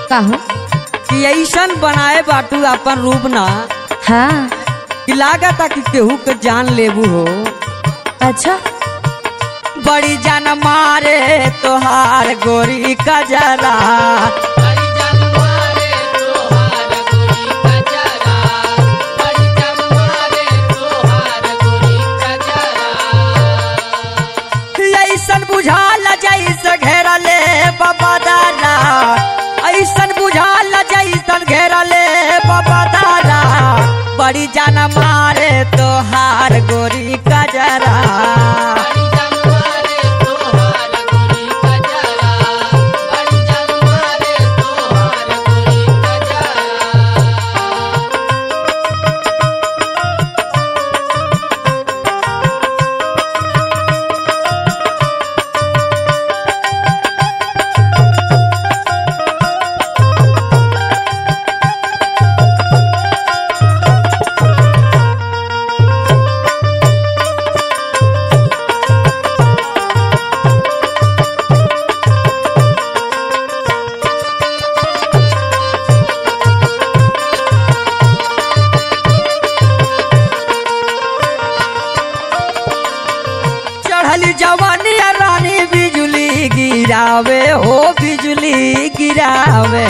काहू? कि ऐसन बनाए बाटू अपन रूप ना हाँ। कि लागता कि केहू के जान लेबू हो। अच्छा। बड़ी जान मारे तोहार गोरी का जरा। ऐसन बुझाल जैसे घेरा ले बाबा दादा, ऐसन बुझाल जैसन घेरा ले बाबा दादा। बड़ी जान मारे तोहार गोरी का जरा। चढ़ली जवानी रानी बिजली गिरावे हो, बिजली गिरावे।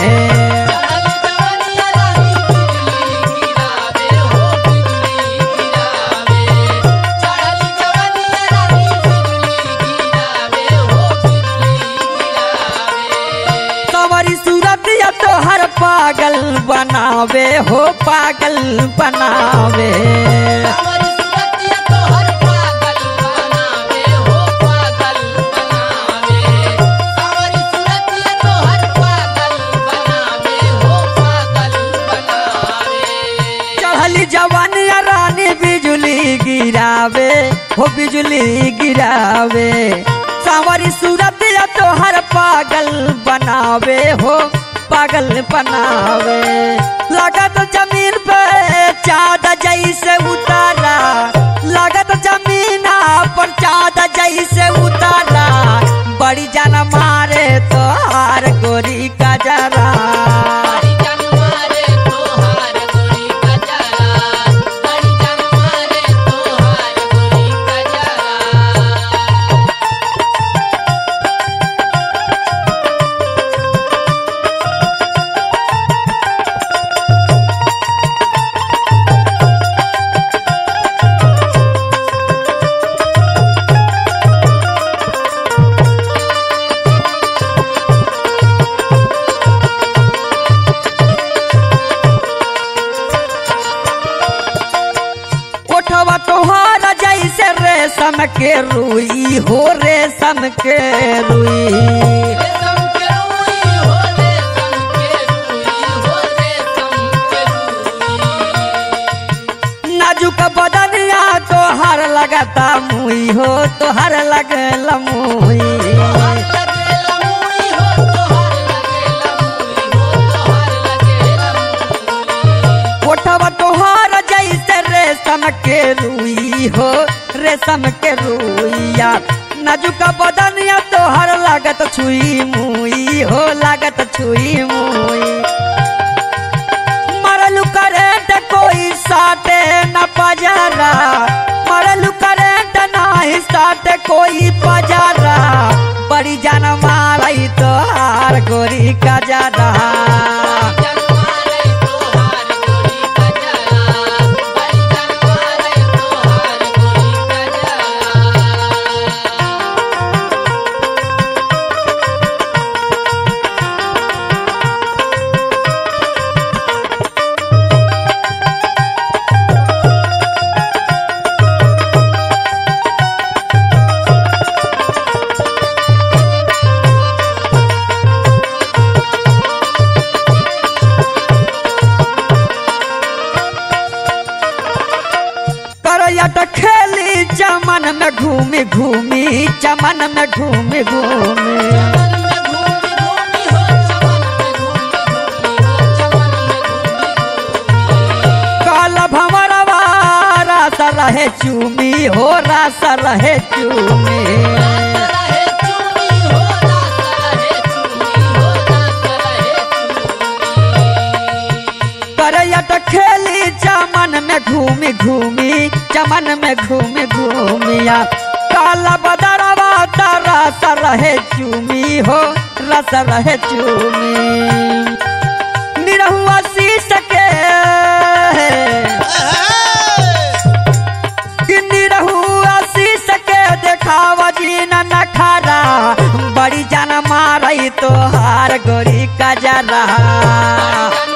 तुम्हारी सूरत या तो हर पागल बनावे हो, पागल बनावे। जवानी रानी बिजली गिरावे हो, बिजली गिरावे। सांवरी सूरत या तो हर पागल बनावे हो, पागल बनावे। लागत जमीन पे चाँद जैसे उतारा, लागत जमीन पर चाँद जैसे उतारा। बड़ी जान मारे तोहार गोरी का जरा। तोहारा जैसे रेशम के रुई हो, रेशम के रुई। नाजुक बदनिया तोहर लगता मुई हो, तोहर लगला मुई। ओठवा तोहर जैसे रेशम के रुई हो, रेशम के रुइया। नाजुक बदनिया तोहर लागत छुई मुई हो, लागत छुई मुई। मरलू करेंट कोई साटे न पजारा, मरलू करेंट नाही साटे कोई पजारा। बड़ी जान मारई तोहार गोरी का जरा। खेली चमन में घूमी घूमी, चमन में घूमी घूमी। काला भंवरवा रास रहे चूमी हो, रास रहे चूमी। रहेली चमन में घूमी घूमी, चमन में घूमी घूमिया काला बदरवा तारा सा रहे चूमी हो, रस रहे चूमी। निरहुआ शीश के निरहुआ शीश के देखावा जीना नखारा, बड़ी जान मारई तोहार गोरी का जरा।